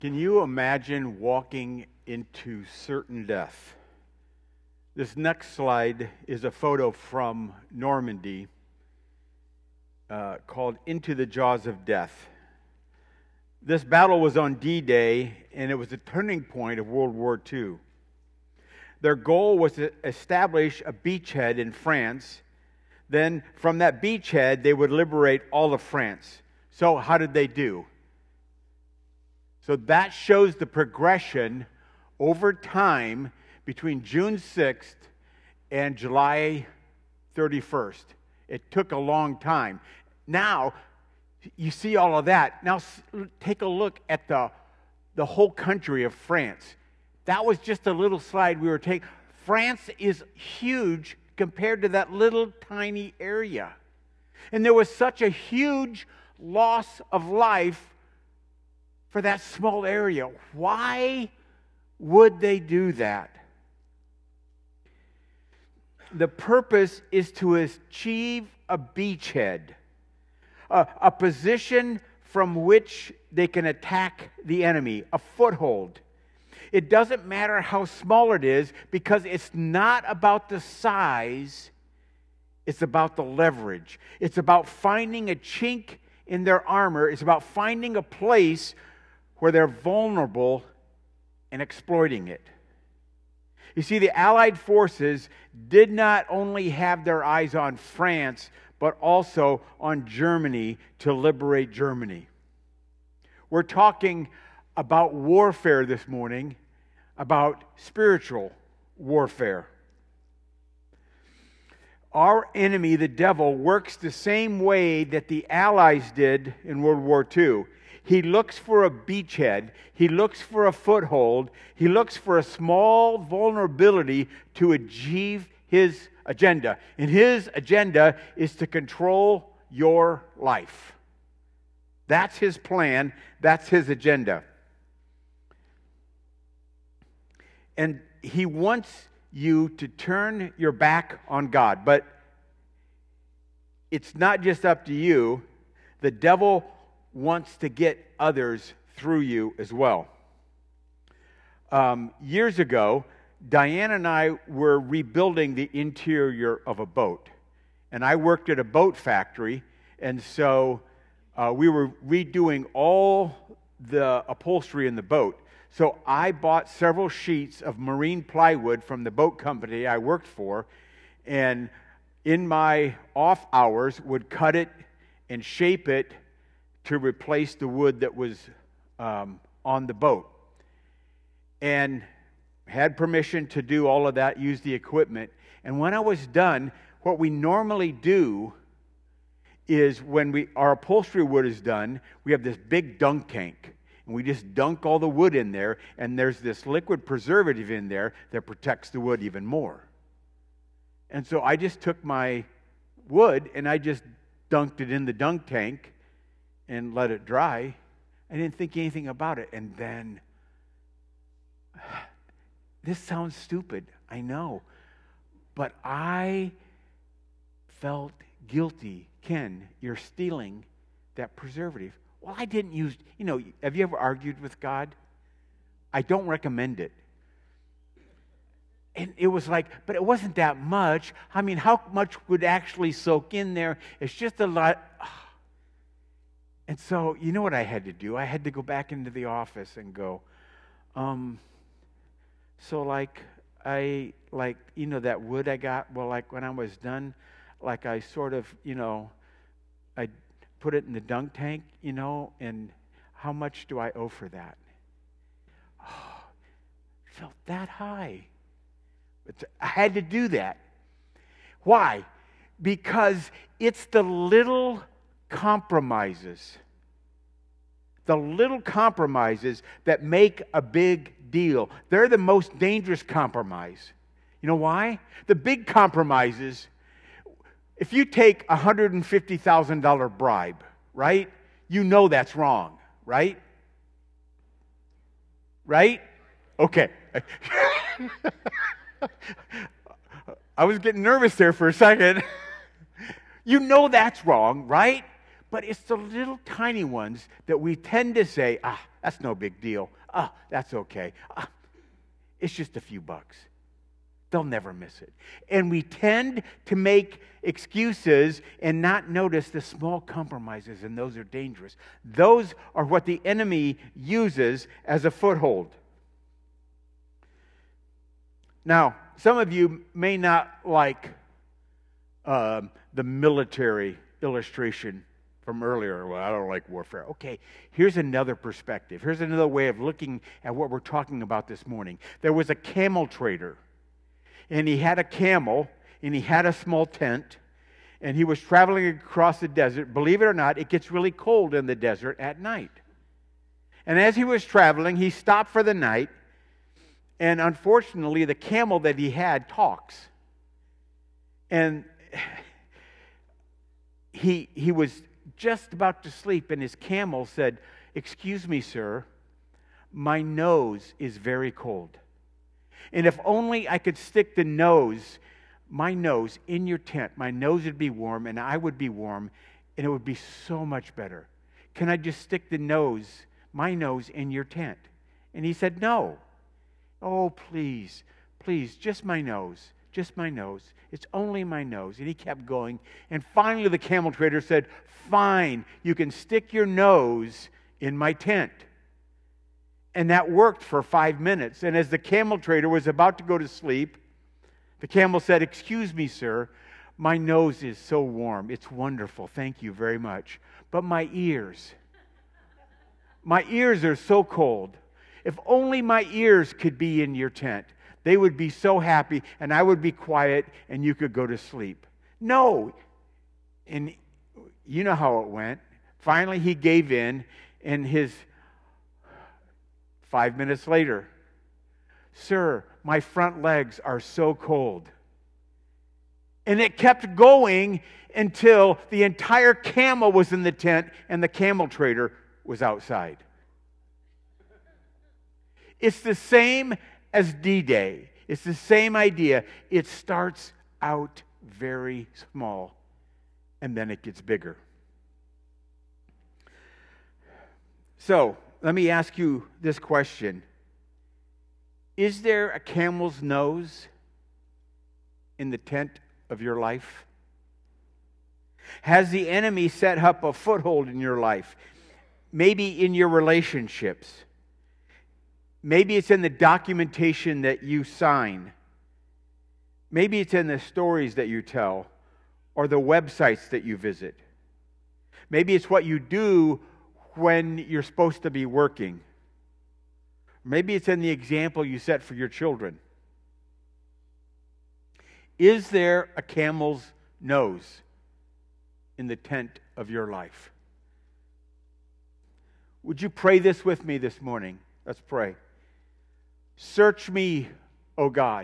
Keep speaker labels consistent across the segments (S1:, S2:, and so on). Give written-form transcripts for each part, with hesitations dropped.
S1: Can you imagine walking into certain death? This next slide is a photo from Normandy called Into the Jaws of Death. This battle was on D-Day, and it was a turning point of World War II. Their goal was to establish a beachhead in France. Then, from that beachhead, they would liberate all of France. So, how did they do? So that shows the progression over time between June 6th and July 31st. It took a long time. Now, you see all of that. Now, take a look at the whole country of France. That was just a little slide we were taking. France is huge compared to that little tiny area. And there was such a huge loss of life for that small area. Why would they do that? The purpose is to achieve a beachhead, a position from which they can attack the enemy, a foothold. It doesn't matter how small it is, because it's not about the size, it's about the leverage. It's about finding a chink in their armor. It's about finding a place where they're vulnerable and exploiting it. You see, the Allied forces did not only have their eyes on France, but also on Germany to liberate Germany. We're talking about warfare this morning, about spiritual warfare. Our enemy, the devil, works the same way that the Allies did in World War II. He looks for a beachhead. He looks for a foothold. He looks for a small vulnerability to achieve his agenda. And his agenda is to control your life. That's his plan. That's his agenda. And he wants you to turn your back on God. But it's not just up to you. The devil wants to get others through you as well. Years ago, Diane and I were rebuilding the interior of a boat. And I worked at a boat factory, and so we were redoing all the upholstery in the boat. So I bought several sheets of marine plywood from the boat company I worked for, and in my off hours would cut it and shape it to replace the wood that was on the boat. And had permission to do all of that, use the equipment. And when I was done, what we normally do is when our upholstery wood is done, we have this big dunk tank. And we just dunk all the wood in there, and there's this liquid preservative in there that protects the wood even more. And so I just took my wood and I just dunked it in the dunk tank and let it dry. I didn't think anything about it. And then, this sounds stupid, I know, but I felt guilty. Ken, you're stealing that preservative. Well, I didn't use, have you ever argued with God? I don't recommend it. And it was like, but it wasn't that much. I mean, how much would actually soak in there? It's just a lot. And so, you know what I had to do? I had to go back into the office and go, so that wood I got, well, like when I was done, like I sort of, I put it in the dunk tank, and how much do I owe for that? Oh, felt that high. But I had to do that. Why? Because it's the little compromises. The little compromises that make a big deal. They're the most dangerous compromise. You know why? The big compromises, if you take a $150,000 bribe, right? You know that's wrong, right? Right? Okay. I was getting nervous there for a second. You know that's wrong, right? But it's the little tiny ones that we tend to say, that's no big deal. That's okay. It's just a few bucks. They'll never miss it. And we tend to make excuses and not notice the small compromises, and those are dangerous. Those are what the enemy uses as a foothold. Now, some of you may not like the military illustration from earlier. Well, I don't like warfare. Okay, here's another perspective. Here's another way of looking at what we're talking about this morning. There was a camel trader, and he had a camel, and he had a small tent, and he was traveling across the desert. Believe it or not, it gets really cold in the desert at night. And as he was traveling, he stopped for the night, and unfortunately, the camel that he had talks. And he was just about to sleep, and his camel said, "Excuse me, sir, my nose is very cold. And if only I could stick my nose in your tent, my nose would be warm, and I would be warm, and it would be so much better. Can I just stick my nose in your tent?" And he said, "No. Oh, please, just my nose. Just my nose. It's only my nose." And he kept going. And finally the camel trader said, "Fine, you can stick your nose in my tent." And that worked for 5 minutes. And as the camel trader was about to go to sleep, the camel said, "Excuse me, sir, my nose is so warm. It's wonderful. Thank you very much. But my ears are so cold. If only my ears could be in your tent. They would be so happy, and I would be quiet, and you could go to sleep." No. And you know how it went. Finally, he gave in, and 5 minutes later, "Sir, my front legs are so cold." And it kept going until the entire camel was in the tent, and the camel trader was outside. It's the same as D-Day. It's the same idea. It starts out very small, and then it gets bigger. So, let me ask you this question. Is there a camel's nose in the tent of your life? Has the enemy set up a foothold in your life? Maybe in your relationships. Maybe it's in the documentation that you sign. Maybe it's in the stories that you tell or the websites that you visit. Maybe it's what you do when you're supposed to be working. Maybe it's in the example you set for your children. Is there a camel's nose in the tent of your life? Would you pray this with me this morning? Let's pray. Search me, O God,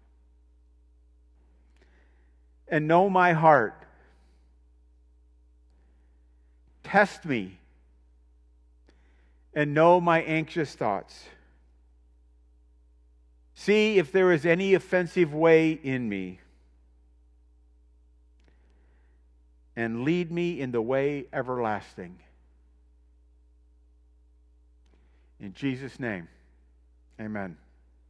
S1: and know my heart. Test me and know my anxious thoughts. See if there is any offensive way in me, and lead me in the way everlasting. In Jesus' name, amen.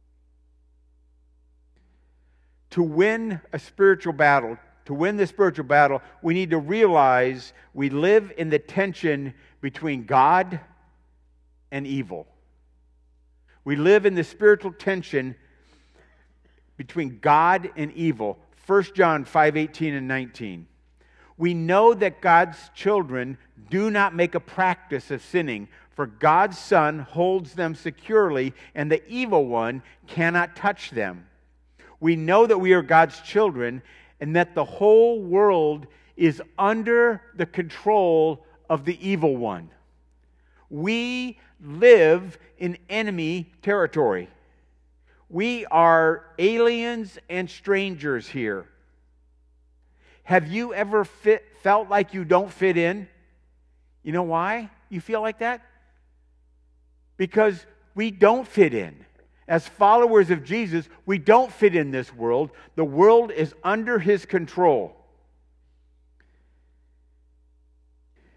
S1: To win the spiritual battle, we need to realize we live in the tension between God and evil. We live in the spiritual tension between God and evil. 1 John 5:18 and 19. We know that God's children do not make a practice of sinning, for God's Son holds them securely, and the evil one cannot touch them. We know that we are God's children, and that the whole world is under the control of the evil one. We live in enemy territory. We are aliens and strangers here. Have you ever felt like you don't fit in? You know why you feel like that? Because we don't fit in. As followers of Jesus, we don't fit in this world. The world is under His control.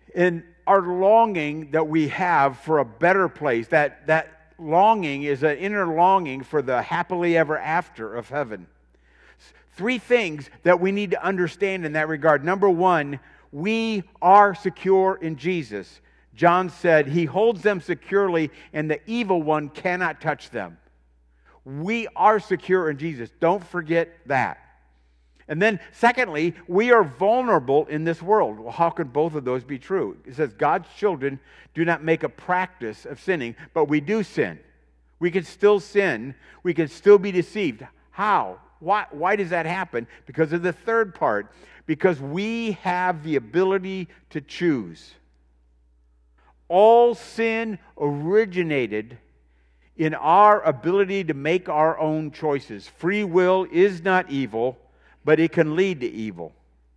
S1: And our longing that we have for a better place, that longing is an inner longing for the happily ever after of heaven. Three things that we need to understand in that regard. Number one, we are secure in Jesus. John said, He holds them securely, and the evil one cannot touch them. We are secure in Jesus. Don't forget that. And then, secondly, we are vulnerable in this world. Well, how can both of those be true? It says, God's children do not make a practice of sinning, but we do sin. We can still sin. We can still be deceived. How? Why does that happen? Because of the third part. Because we have the ability to choose. All sin originated in our ability to make our own choices. Free will is not evil, but it can lead to evil.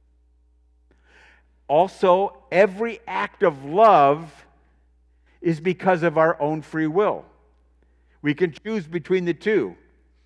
S1: Also, every act of love is because of our own free will. We can choose between the two.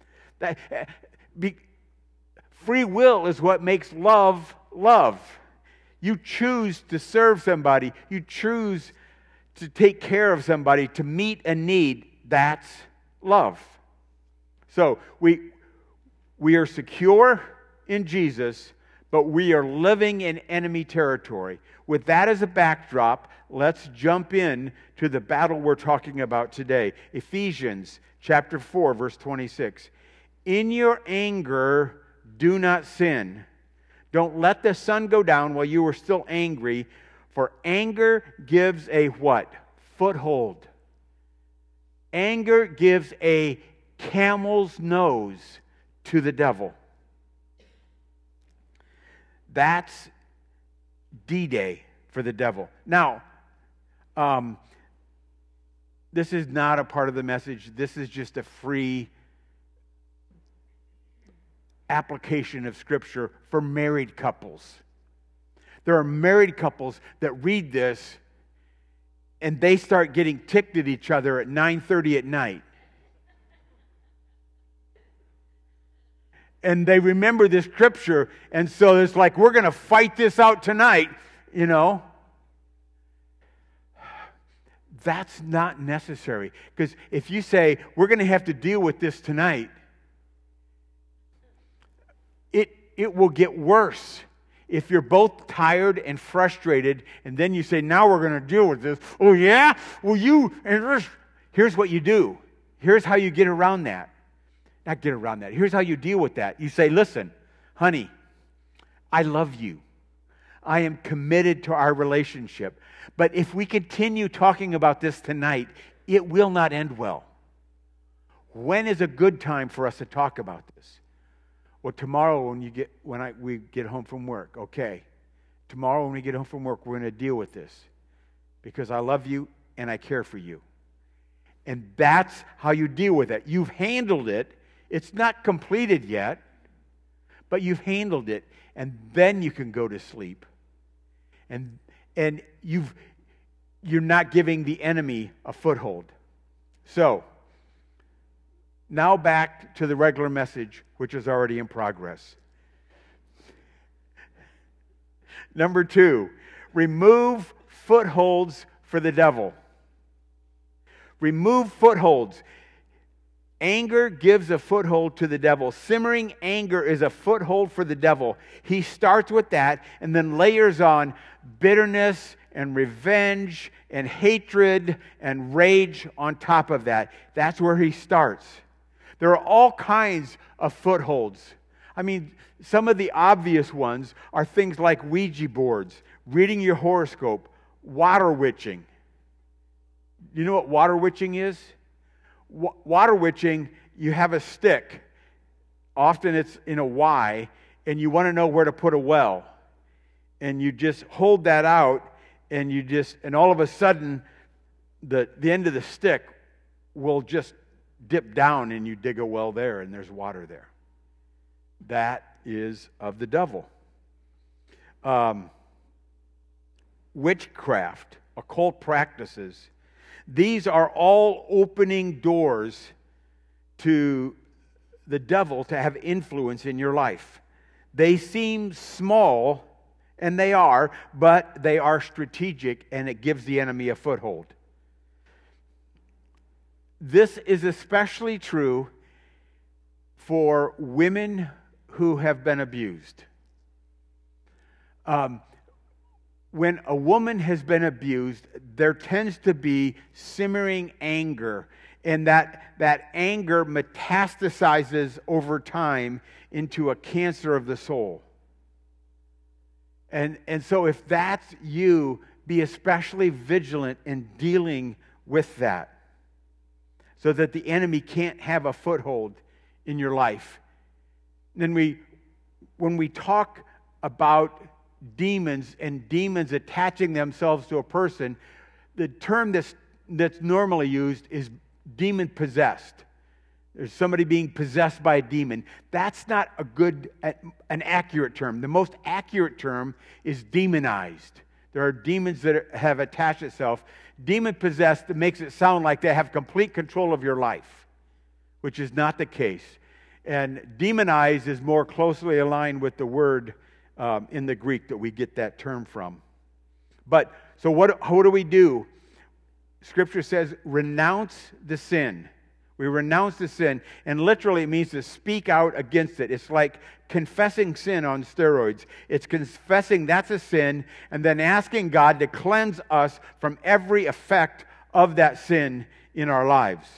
S1: Free will is what makes love love. You choose to serve somebody. You choose to take care of somebody, to meet a need. That's love. So we are secure in Jesus, but we are living in enemy territory. With that as a backdrop, let's jump in to the battle we're talking about today. Ephesians chapter 4, verse 26. In your anger, do not sin. Don't let the sun go down while you are still angry, for anger gives a what? Foothold. Anger gives a camel's nose to the devil. That's D-Day for the devil. Now, this is not a part of the message. This is just a free application of Scripture for married couples. There are married couples that read this and they start getting ticked at each other at 9:30 at night. And they remember this Scripture, and so it's like, we're going to fight this out tonight, you know. That's not necessary. Because if you say, we're going to have to deal with this tonight, it will get worse. If you're both tired and frustrated, and then you say, now we're going to deal with this. Oh, yeah? Well, here's what you do. Here's how you get around that. Not get around that. Here's how you deal with that. You say, listen, honey, I love you. I am committed to our relationship. But if we continue talking about this tonight, it will not end well. When is a good time for us to talk about this? Well, tomorrow when we get home from work. Okay. Tomorrow when we get home from work, we're going to deal with this. Because I love you and I care for you. And that's how you deal with it. You've handled it. It's not completed yet, but you've handled it, and then you can go to sleep. And you're not giving the enemy a foothold. So, now back to the regular message, which is already in progress. Number 2, remove footholds for the devil. Remove footholds. Anger gives a foothold to the devil. Simmering anger is a foothold for the devil. He starts with that and then layers on bitterness and revenge and hatred and rage on top of that. That's where he starts. There are all kinds of footholds. I mean, some of the obvious ones are things like Ouija boards, reading your horoscope, water witching. You know what water witching is? Water witching, you have a stick. Often it's in a Y, and you want to know where to put a well. And you just hold that out, and all of a sudden, the end of the stick will just dip down, and you dig a well there, and there's water there. That is of the devil. Witchcraft, occult practices. These are all opening doors to the devil to have influence in your life. They seem small And they are, but they are strategic, and it gives the enemy a foothold. This is especially true for women who have been abused. When a woman has been abused, there tends to be simmering anger, and that anger metastasizes over time into a cancer of the soul. And so if that's you, be especially vigilant in dealing with that, so that the enemy can't have a foothold in your life. Then when we talk about demons and demons attaching themselves to a person, the term that's normally used is demon possessed. There's somebody being possessed by a demon. That's not an accurate term. The most accurate term is demonized. There are demons that have attached itself. Demon possessed makes it sound like they have complete control of your life, which is not the case. And demonized is more closely aligned with the word in the Greek that we get that term from. But so what do we do? Scripture says, renounce the sin. We renounce the sin, and literally it means to speak out against it. It's like confessing sin on steroids. It's confessing that's a sin, and then asking God to cleanse us from every effect of that sin in our lives.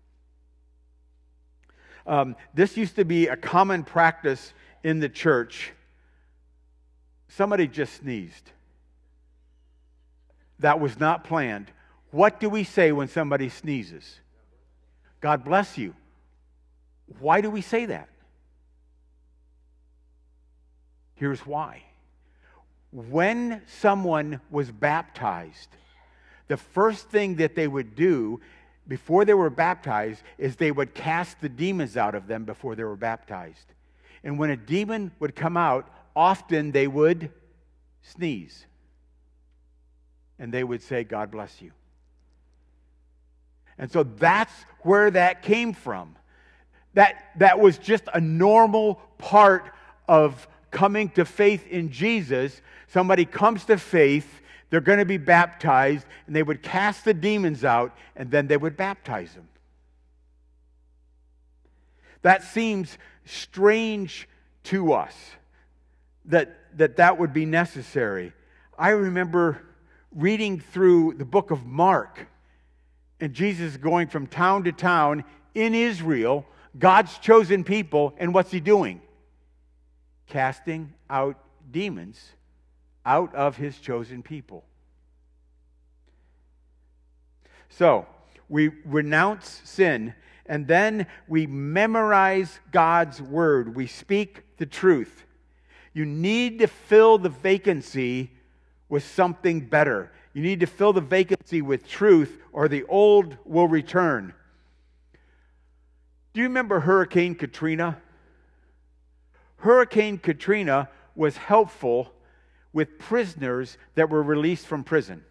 S1: This used to be a common practice in the church. Somebody just sneezed. That was not planned. What do we say when somebody sneezes? God bless you. Why do we say that? Here's why. When someone was baptized, the first thing that they would do before they were baptized is they would cast the demons out of them before they were baptized. And when a demon would come out, often they would sneeze. And they would say, God bless you. And so that's where that came from. That was just a normal part of coming to faith in Jesus. Somebody comes to faith, they're going to be baptized, and they would cast the demons out, and then they would baptize them. That seems strange to us, that would be necessary. I remember reading through the book of Mark, and Jesus going from town to town in Israel, God's chosen people, and what's he doing? Casting out demons out of his chosen people. So, we renounce sin, and then we memorize God's word. We speak the truth. You need to fill the vacancy with something better. You need to fill the vacancy with truth, or the old will return. Do you remember Hurricane Katrina? Hurricane Katrina was helpful with prisoners that were released from prison.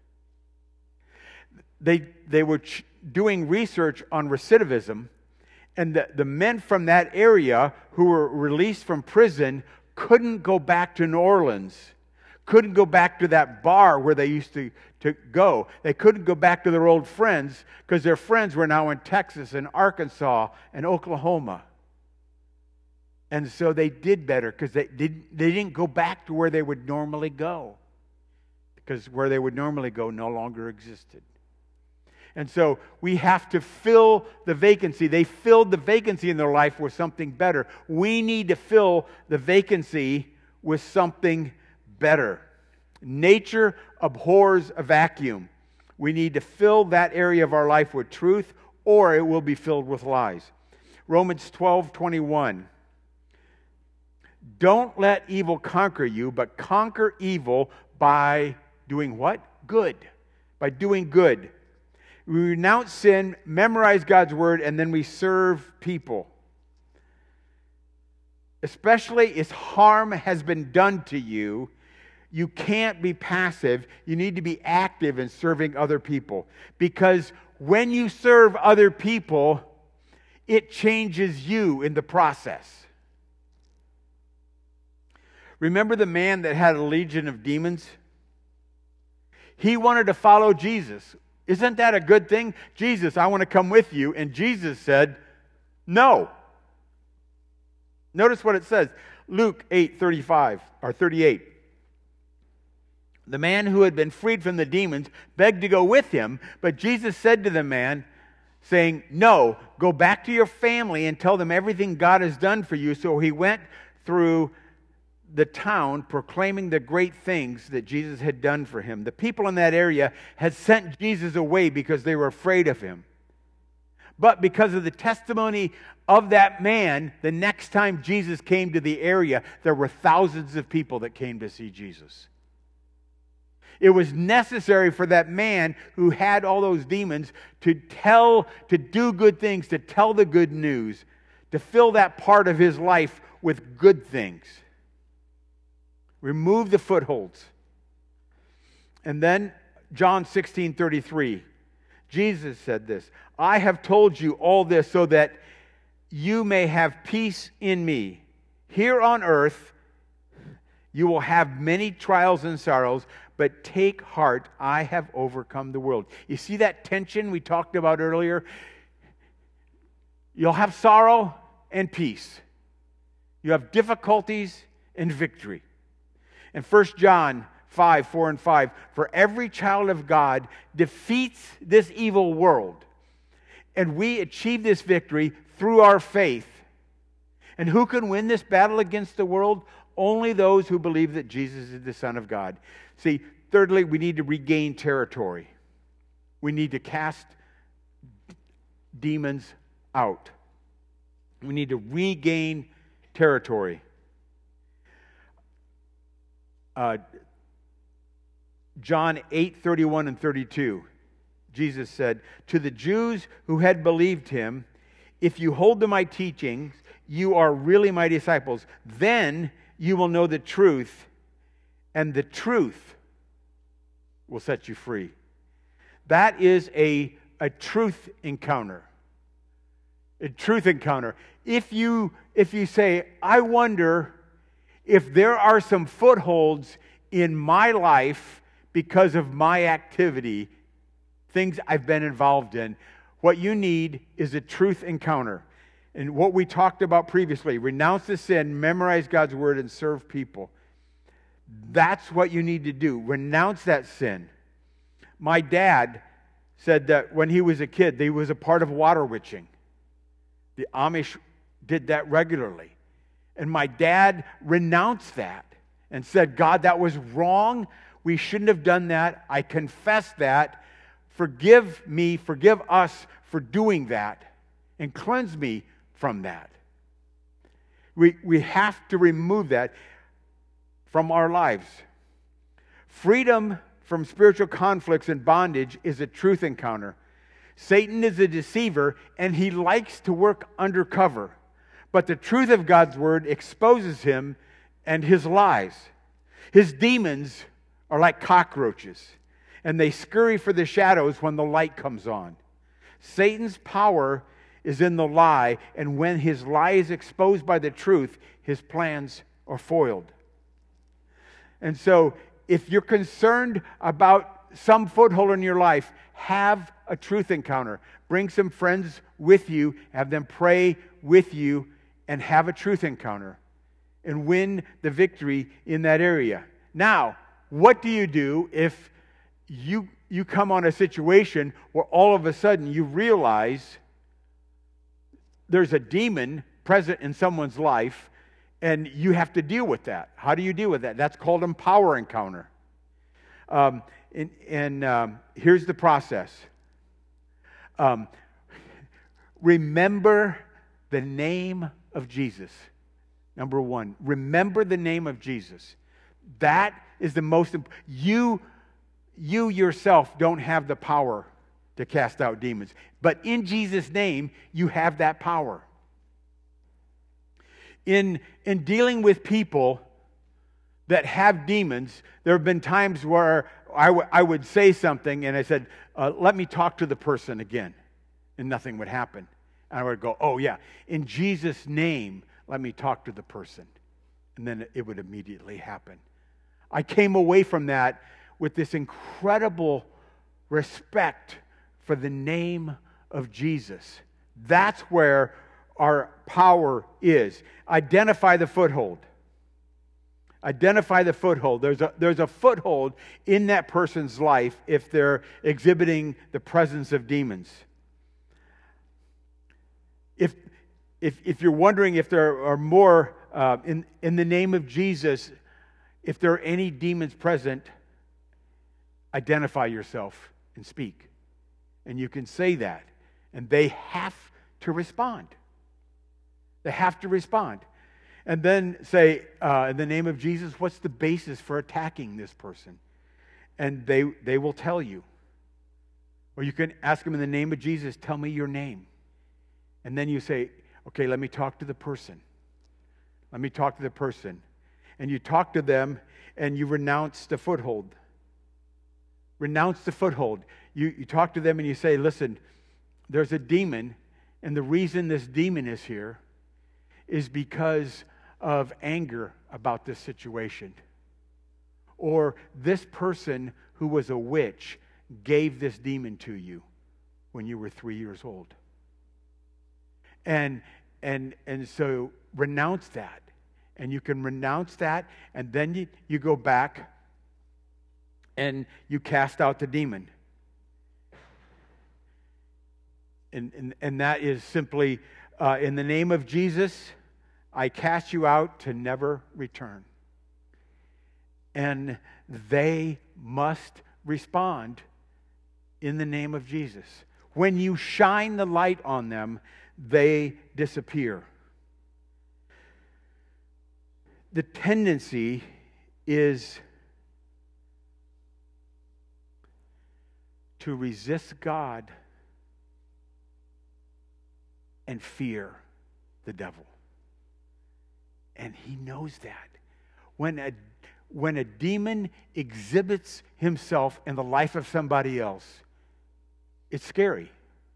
S1: They were doing research on recidivism, and the men from that area who were released from prison couldn't go back to New Orleans, couldn't go back to that bar where they used to go. They couldn't go back to their old friends because their friends were now in Texas and Arkansas and Oklahoma. And so they did better because they didn't go back to where they would normally go, because where they would normally go no longer existed. And so we have to fill the vacancy. They filled the vacancy in their life with something better. We need to fill the vacancy with something better. Nature abhors a vacuum. We need to fill that area of our life with truth, or it will be filled with lies. Romans 12:21. Don't let evil conquer you, but conquer evil by doing what? Good. By doing good. We renounce sin, memorize God's word, and then we serve people. Especially if harm has been done to you, you can't be passive. You need to be active in serving other people. Because when you serve other people, it changes you in the process. Remember the man that had a legion of demons? He wanted to follow Jesus. Isn't that a good thing? Jesus, I want to come with you. And Jesus said, no. Notice what it says. Luke 8:35 or 38. The man who had been freed from the demons begged to go with him, but Jesus said to the man, saying, no, go back to your family and tell them everything God has done for you. So he went through the town proclaiming the great things that Jesus had done for him. The people in that area had sent Jesus away because they were afraid of him. But because of the testimony of that man, the next time Jesus came to the area, there were thousands of people that came to see Jesus. It was necessary for that man who had all those demons to do good things, to tell the good news, to fill that part of his life with good things. Remove the footholds. And then John 16:33. Jesus said this, I have told you all this so that you may have peace in me. Here on earth you will have many trials and sorrows, but take heart, I have overcome the world. You see that tension we talked about earlier? You'll have sorrow and peace. You have difficulties and victory. And 1 John 5:4 and 5, for every child of God defeats this evil world. And we achieve this victory through our faith. And who can win this battle against the world? Only those who believe that Jesus is the Son of God. See, thirdly, we need to regain territory. We need to cast demons out. We need to regain territory. John 8:31 and 32. Jesus said, to the Jews who had believed him, if you hold to my teachings, you are really my disciples. Then you will know the truth, and the truth will set you free. That is a truth encounter. A truth encounter. If you say, I wonder if there are some footholds in my life because of my activity, things I've been involved in, what you need is a truth encounter. And what we talked about previously, renounce the sin, memorize God's word, and serve people. That's what you need to do. Renounce that sin. My dad said that when he was a kid, he was a part of water witching. The Amish did that regularly. And my dad renounced that and said, God, that was wrong. We shouldn't have done that. I confess that. Forgive me, forgive us for doing that, and cleanse me from that. We have to remove that from our lives. Freedom from spiritual conflicts and bondage is a truth encounter. Satan is a deceiver, and he likes to work undercover. But the truth of God's word exposes him and his lies. His demons are like cockroaches, and they scurry for the shadows when the light comes on. Satan's power is in the lie, and when his lie is exposed by the truth, his plans are foiled. And so, if you're concerned about some foothold in your life, have a truth encounter. Bring some friends with you, have them pray with you, and have a truth encounter, and win the victory in that area. Now, what do you do if you come on a situation where all of a sudden you realize there's a demon present in someone's life, and you have to deal with that? How do you deal with that? That's called a power encounter. Here's the process. Remember the name of Jesus. Number one, remember the name of Jesus. That is the most important. You yourself don't have the power to cast out demons. But in Jesus' name, you have that power. In dealing with people that have demons, there have been times where I would say something and I said, let me talk to the person again. And nothing would happen. And I would go, oh yeah, in Jesus' name, let me talk to the person. And then it would immediately happen. I came away from that with this incredible respect for the name of Jesus. That's where our power is. Identify the foothold. Identify the foothold. There's a foothold in that person's life if they're exhibiting the presence of demons. If you're wondering if there are more in the name of Jesus, if there are any demons present, identify yourself and speak. And you can say that. And they have to respond. They have to respond. And then say, in the name of Jesus, what's the basis for attacking this person? And they will tell you. Or you can ask them in the name of Jesus, tell me your name. And then you say, okay, let me talk to the person. Let me talk to the person. And you talk to them and you renounce the foothold. Renounce the foothold. You talk to them and you say, listen, there's a demon, and the reason this demon is here is because of anger about this situation. Or this person who was a witch gave this demon to you when you were 3 years old. And so renounce that. And you can renounce that, and then you go back and you cast out the demon. And that is simply, in the name of Jesus, I cast you out to never return. And they must respond in the name of Jesus. When you shine the light on them, they disappear. The tendency is to resist God and fear the devil. And he knows that. When a demon exhibits himself in the life of somebody else, it's scary.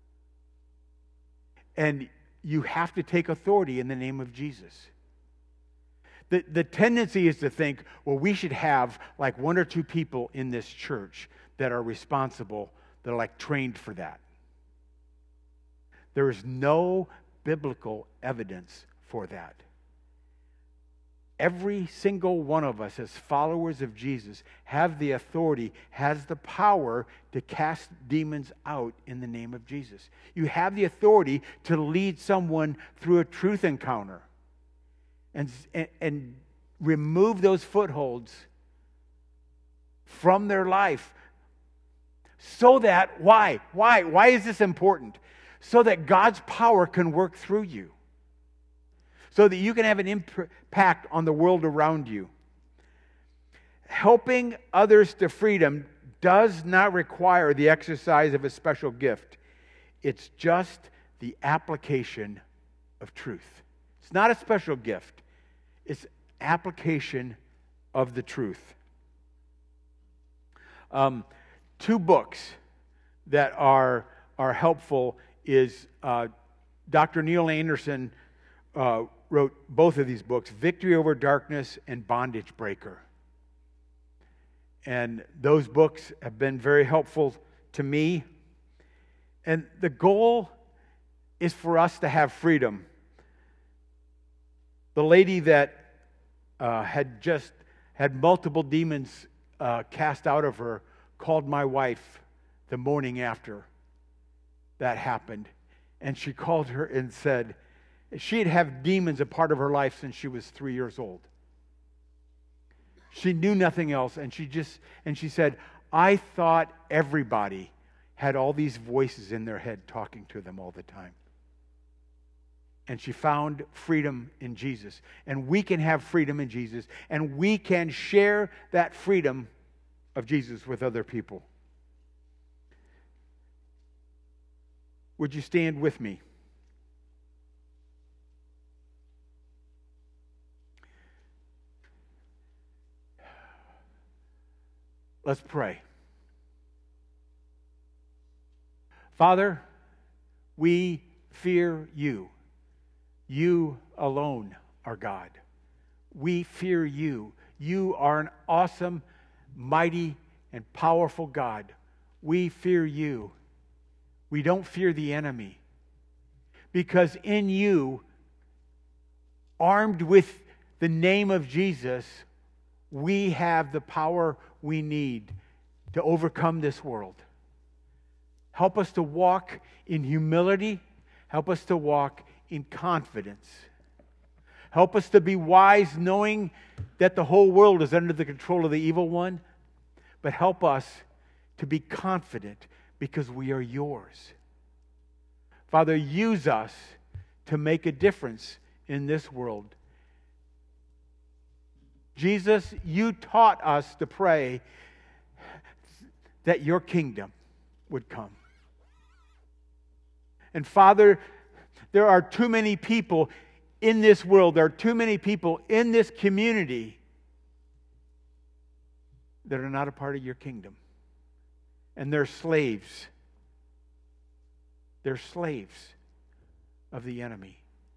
S1: And you have to take authority in the name of Jesus. The tendency is to think, well, we should have like one or two people in this church that are responsible, that are like trained for that. There is no biblical evidence for that. Every single one of us as followers of Jesus have the authority, has the power to cast demons out in the name of Jesus. You have the authority to lead someone through a truth encounter and remove those footholds from their life. So that, why is this important? So that God's power can work through you. So that you can have an impact on the world around you. Helping others to freedom does not require the exercise of a special gift. It's just the application of truth. It's not a special gift. It's application of the truth. 2 books that are helpful is Dr. Neil Anderson wrote both of these books, Victory Over Darkness and Bondage Breaker. And those books have been very helpful to me. And the goal is for us to have freedom. The lady that had just had multiple demons cast out of her called my wife the morning after that happened. And she called her and said, she'd have demons a part of her life since she was 3 years old. She knew nothing else, and she said, I thought everybody had all these voices in their head talking to them all the time. And she found freedom in Jesus. And we can have freedom in Jesus, and we can share that freedom of Jesus with other people. Would you stand with me? Let's pray. Father, we fear you. You alone are God. We fear you. You are an awesome, mighty, and powerful God. We fear you. We don't fear the enemy. Because in you, armed with the name of Jesus, we have the power we need to overcome this world. Help us to walk in humility. Help us to walk in confidence. Help us to be wise, knowing that the whole world is under the control of the evil one. But help us to be confident because we are yours. Father, use us to make a difference in this world. Jesus, you taught us to pray that your kingdom would come. And Father, there are too many people in this world, there are too many people in this community that are not a part of your kingdom. And they're slaves. They're slaves of the enemy.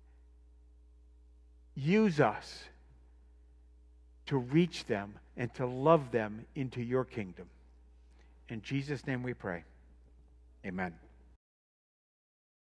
S1: Use us to reach them and to love them into your kingdom. In Jesus' name we pray. Amen.